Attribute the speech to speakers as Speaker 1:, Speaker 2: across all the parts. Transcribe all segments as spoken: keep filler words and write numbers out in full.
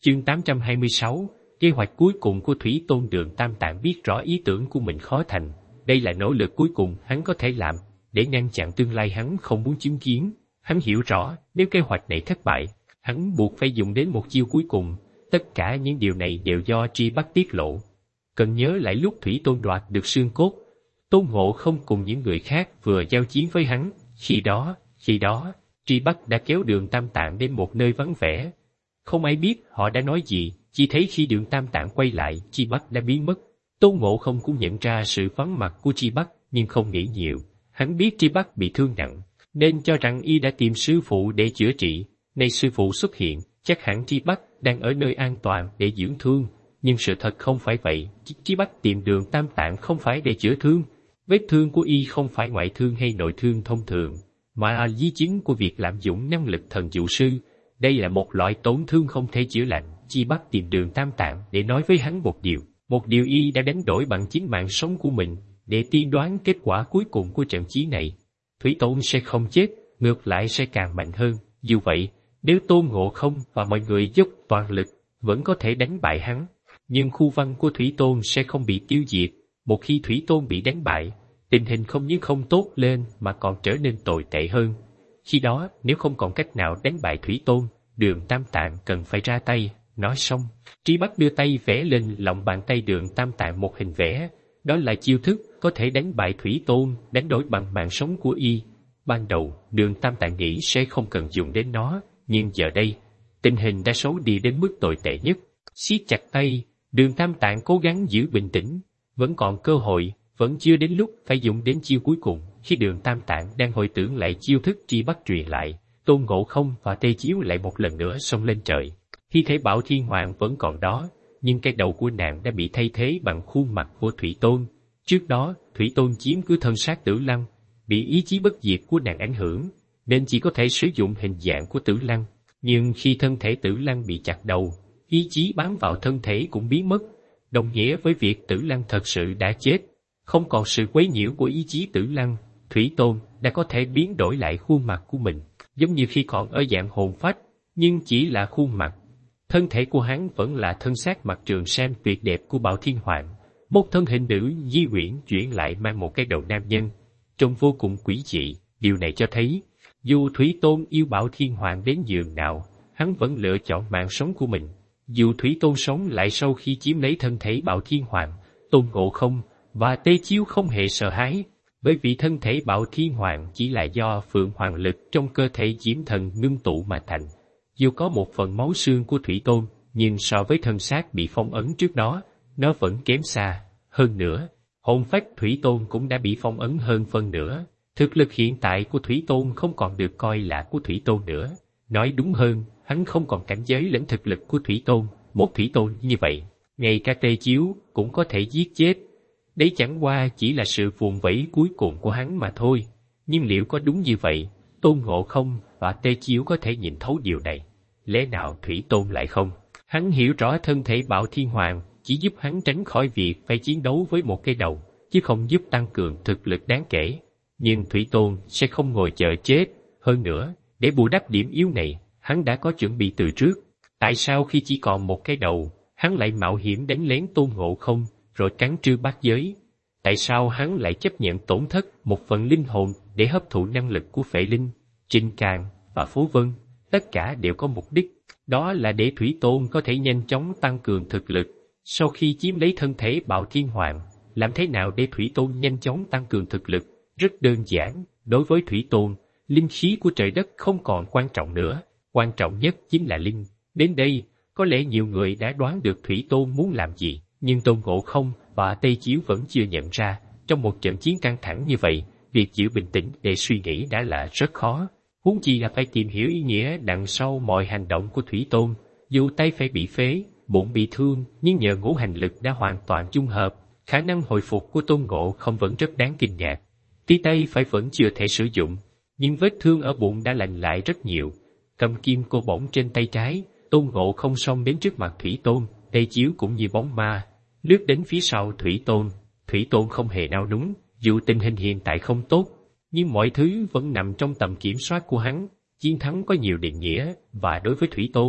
Speaker 1: Chương tám trăm hai mươi sáu, kế hoạch cuối cùng của Thủy Tôn. Đường Tam Tạng biết rõ ý tưởng của mình khó thành. Đây là nỗ lực cuối cùng hắn có thể làm, để ngăn chặn tương lai hắn không muốn chứng kiến. Hắn hiểu rõ, nếu kế hoạch này thất bại, hắn buộc phải dùng đến một chiêu cuối cùng. Tất cả những điều này đều do Tri Bắc tiết lộ. Cần nhớ lại lúc Thủy Tôn đoạt được xương cốt, Tôn Ngộ Không cùng những người khác vừa giao chiến với hắn. Khi đó, khi đó, Tri Bắc đã kéo Đường Tam Tạng đến một nơi vắng vẻ. Không ai biết họ đã nói gì, chỉ thấy khi Đường Tam Tạng quay lại, Tri Bắc đã biến mất. Tôn Ngộ Không cũng nhận ra sự vắng mặt của Tri Bắc, nhưng không nghĩ nhiều. Hắn biết Tri Bắc bị thương nặng, nên cho rằng y đã tìm sư phụ để chữa trị. Nay sư phụ xuất hiện, chắc hẳn Tri Bắc đang ở nơi an toàn để dưỡng thương. Nhưng sự thật không phải vậy. Tri Bắc tìm Đường Tam Tạng không phải để chữa thương. Vết thương của y không phải ngoại thương hay nội thương thông thường, mà là di chứng của việc lạm dụng năng lực thần dụ sư. Đây là một loại tổn thương không thể chữa lành. Tri Bắc tìm Đường Tam Tạng để nói với hắn một điều. Một điều y đã đánh đổi bằng chính mạng sống của mình, để tiên đoán kết quả cuối cùng của trận chiến này. Thủy Tôn sẽ không chết, ngược lại sẽ càng mạnh hơn. Dù vậy, nếu Tôn Ngộ Không và mọi người dốc toàn lực, vẫn có thể đánh bại hắn. Nhưng khu văn của Thủy Tôn sẽ không bị tiêu diệt. Một khi Thủy Tôn bị đánh bại, tình hình không những không tốt lên mà còn trở nên tồi tệ hơn. Khi đó, nếu không còn cách nào đánh bại Thủy Tôn, Đường Tam Tạng cần phải ra tay. Nói xong, Tri Bắc đưa tay vẽ lên lòng bàn tay Đường Tam Tạng một hình vẽ. Đó là chiêu thức có thể đánh bại Thủy Tôn, đánh đổi bằng mạng sống của y. Ban đầu, Đường Tam Tạng nghĩ sẽ không cần dùng đến nó, nhưng giờ đây, tình hình đã xấu đi đến mức tồi tệ nhất. Siết chặt tay, Đường Tam Tạng cố gắng giữ bình tĩnh. Vẫn còn cơ hội, vẫn chưa đến lúc phải dùng đến chiêu cuối cùng. Khi Đường Tam Tạng đang hồi tưởng lại chiêu thức Tri Bắc truyền lại, Tôn Ngộ Không và Tê Chiếu lại một lần nữa xông lên trời. Thi thể Bảo Thiên Hoàng vẫn còn đó, nhưng cái đầu của nàng đã bị thay thế bằng khuôn mặt của Thủy Tôn. Trước đó, Thủy Tôn chiếm cứ thân xác Tử Lăng, bị ý chí bất diệt của nàng ảnh hưởng, nên chỉ có thể sử dụng hình dạng của Tử Lăng. Nhưng khi thân thể Tử Lăng bị chặt đầu, ý chí bám vào thân thể cũng biến mất, đồng nghĩa với việc Tử Lăng thật sự đã chết. Không còn sự quấy nhiễu của ý chí Tử Lăng, Thủy Tôn đã có thể biến đổi lại khuôn mặt của mình, giống như khi còn ở dạng hồn phách, nhưng chỉ là khuôn mặt. Thân thể của hắn vẫn là thân xác mặt Trường Sam tuyệt đẹp của Bảo Thiên Hoàng, một thân hình nữ di uyển chuyển lại mang một cái đầu nam nhân, trông vô cùng quỷ dị. Điều này cho thấy, dù Thủy Tôn yêu Bảo Thiên Hoàng đến giường nào, hắn vẫn lựa chọn mạng sống của mình. Dù Thủy Tôn sống lại sau khi chiếm lấy thân thể Bảo Thiên Hoàng, Tôn Ngộ Không và Tê Chiếu không hề sợ hãi, bởi vì thân thể Bảo Thiên Hoàng chỉ là do Phượng Hoàng lực trong cơ thể Diễm Thần ngưng tụ mà thành. Dù có một phần máu xương của Thủy Tôn, nhưng so với thân xác bị phong ấn trước đó, nó vẫn kém xa. Hơn nữa, hồn phách Thủy Tôn cũng đã bị phong ấn hơn phân nửa. Thực lực hiện tại của Thủy Tôn không còn được coi là của Thủy Tôn nữa. Nói đúng hơn, hắn không còn cảnh giới lẫn thực lực của Thủy Tôn. Một Thủy Tôn như vậy, ngay cả Tê Chiếu cũng có thể giết chết. Đấy chẳng qua chỉ là sự vùng vẫy cuối cùng của hắn mà thôi. Nhưng liệu có đúng như vậy, Tôn Ngộ Không và Tê Chiếu có thể nhìn thấu điều này? Lẽ nào Thủy Tôn lại không? Hắn hiểu rõ thân thể Bảo Thiên Hoàng chỉ giúp hắn tránh khỏi việc phải chiến đấu với một cái đầu, chứ không giúp tăng cường thực lực đáng kể. Nhưng Thủy Tôn sẽ không ngồi chờ chết. Hơn nữa, để bù đắp điểm yếu này, hắn đã có chuẩn bị từ trước. Tại sao khi chỉ còn một cái đầu, hắn lại mạo hiểm đánh lén Tôn Ngộ Không, rồi cắn trư bát giới? Tại sao hắn lại chấp nhận tổn thất một phần linh hồn để hấp thụ năng lực của Phệ Linh, Trinh Càng và Phú Vân? Tất cả đều có mục đích, đó là để Thủy Tôn có thể nhanh chóng tăng cường thực lực. Sau khi chiếm lấy thân thể Bảo Thiên Hoàng, làm thế nào để Thủy Tôn nhanh chóng tăng cường thực lực? Rất đơn giản, đối với Thủy Tôn, linh khí của trời đất không còn quan trọng nữa, quan trọng nhất chính là linh. Đến đây, có lẽ nhiều người đã đoán được Thủy Tôn muốn làm gì, nhưng Tôn Ngộ Không và Tây Chiếu vẫn chưa nhận ra, trong một trận chiến căng thẳng như vậy, việc giữ bình tĩnh để suy nghĩ đã là rất khó. Huống chi là phải tìm hiểu ý nghĩa đằng sau mọi hành động của Thủy Tôn. Dù tay phải bị phế, bụng bị thương, nhưng nhờ ngũ hành lực đã hoàn toàn dung hợp, khả năng hồi phục của Tôn Ngộ Không vẫn rất đáng kinh ngạc. Tuy tay phải vẫn chưa thể sử dụng, nhưng vết thương ở bụng đã lành lại rất nhiều. Cầm kim cô bổng trên tay trái, Tôn Ngộ Không xông đến trước mặt Thủy Tôn. Tây Chiếu cũng như bóng ma, lướt đến phía sau Thủy Tôn. Thủy Tôn không hề nao núng, dù tình hình hiện tại không tốt, nhưng mọi thứ vẫn nằm trong tầm kiểm soát của hắn. Chiến thắng có nhiều định nghĩa, và đối với Thủy Tôn,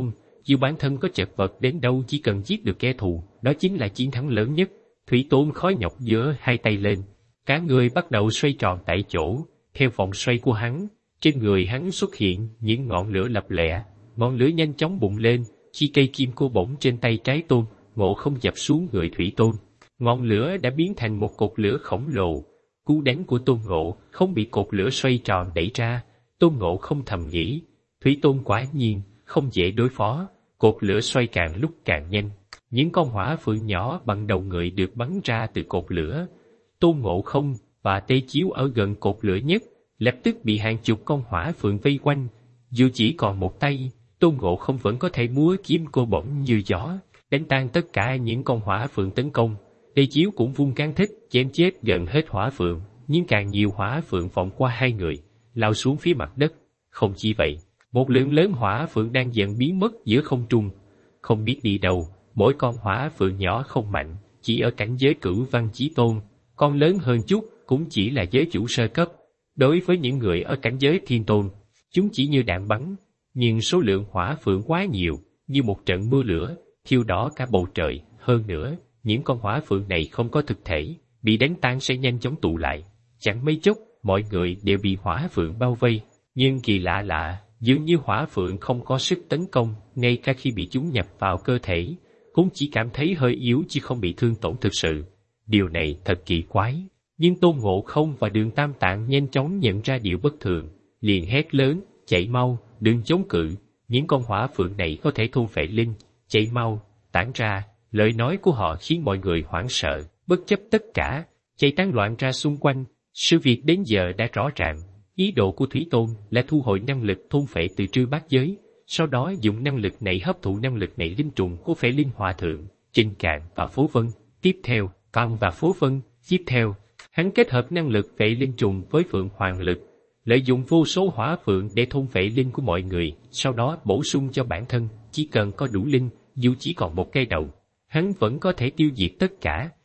Speaker 1: dù bản thân có chật vật đến đâu, chỉ cần giết được kẻ thù, đó chính là chiến thắng lớn nhất. Thủy Tôn khó nhọc giơ hai tay lên, cả người bắt đầu xoay tròn tại chỗ, theo vòng xoay của hắn, trên người hắn xuất hiện những ngọn lửa lập lẻ, ngọn lửa nhanh chóng bùng lên, chi cây kim cô bổng trên tay trái Tôn Ngộ không dập xuống người Thủy Tôn. Ngọn lửa đã biến thành một cột lửa khổng lồ. Cú đánh của Tôn Ngộ không bị cột lửa xoay tròn đẩy ra. Tôn Ngộ không thầm nghĩ, Thủy Tôn quả nhiên không dễ đối phó. Cột lửa xoay càng lúc càng nhanh, những con hỏa phượng nhỏ bằng đầu người được bắn ra từ cột lửa. Tôn Ngộ không và Tê Chiếu ở gần cột lửa nhất, lập tức bị hàng chục con hỏa phượng vây quanh. Dù chỉ còn một tay, Tôn Ngộ không vẫn có thể múa kiếm cô bổng như gió, đánh tan tất cả những con hỏa phượng tấn công. Tê Chiếu cũng vung cán thích chém chết gần hết hỏa phượng, nhưng càng nhiều hỏa phượng vọng qua hai người, lao xuống phía mặt đất. Không chỉ vậy, một lượng lớn hỏa phượng đang dần biến mất giữa không trung, không biết đi đâu. Mỗi con hỏa phượng nhỏ không mạnh, chỉ ở cảnh giới Cửu Văn Chí Tôn, con lớn hơn chút cũng chỉ là giới chủ sơ cấp. Đối với những người ở cảnh giới Thiên Tôn, chúng chỉ như đạn bắn, nhưng số lượng hỏa phượng quá nhiều, như một trận mưa lửa, thiêu đỏ cả bầu trời. Hơn nữa, những con hỏa phượng này không có thực thể, bị đánh tan sẽ nhanh chóng tụ lại. Chẳng mấy chốc, mọi người đều bị hỏa phượng bao vây. Nhưng kỳ lạ lạ, dường như hỏa phượng không có sức tấn công, ngay cả khi bị chúng nhập vào cơ thể, cũng chỉ cảm thấy hơi yếu chứ không bị thương tổn thực sự. Điều này thật kỳ quái. Nhưng Tôn Ngộ không và Đường Tam Tạng nhanh chóng nhận ra điều bất thường, liền hét lớn, chạy mau, đừng chống cự, những con hỏa phượng này có thể thôn phệ linh, chạy mau, tản ra. Lời nói của họ khiến mọi người hoảng sợ, bất chấp tất cả, chạy tán loạn ra xung quanh. Sự việc đến giờ đã rõ ràng, ý đồ của Thủy Tôn là thu hồi năng lực thôn phệ từ Trư Bát Giới, sau đó dùng năng lực này hấp thụ năng lực này linh trùng của Phệ Linh Hòa Thượng, Trình Cạn và Phố Vân. Tiếp theo, Con và Phố Vân. Tiếp theo, hắn kết hợp năng lực Phệ Linh trùng với Phượng Hoàng lực, lợi dụng vô số hỏa phượng để thôn phệ linh của mọi người, sau đó bổ sung cho bản thân. Chỉ cần có đủ linh, dù chỉ còn một cây đầu, hắn vẫn có thể tiêu diệt tất cả.